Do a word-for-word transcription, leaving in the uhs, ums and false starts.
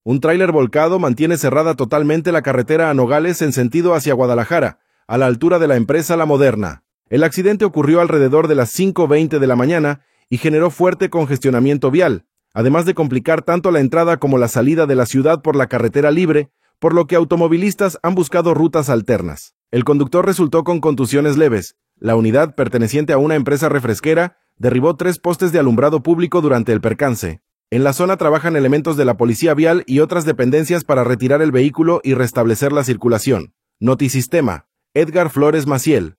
Un tráiler volcado mantiene cerrada totalmente la carretera a Nogales en sentido hacia Guadalajara, a la altura de la empresa La Moderna. El accidente ocurrió alrededor de las cinco veinte de la mañana y generó fuerte congestionamiento vial, además de complicar tanto la entrada como la salida de la ciudad por la carretera libre, por lo que automovilistas han buscado rutas alternas. El conductor resultó con contusiones leves. La unidad, perteneciente a una empresa refresquera, derribó tres postes de alumbrado público durante el percance. En la zona trabajan elementos de la Policía Vial y otras dependencias para retirar el vehículo y restablecer la circulación. Notisistema. Edgar Flores Maciel.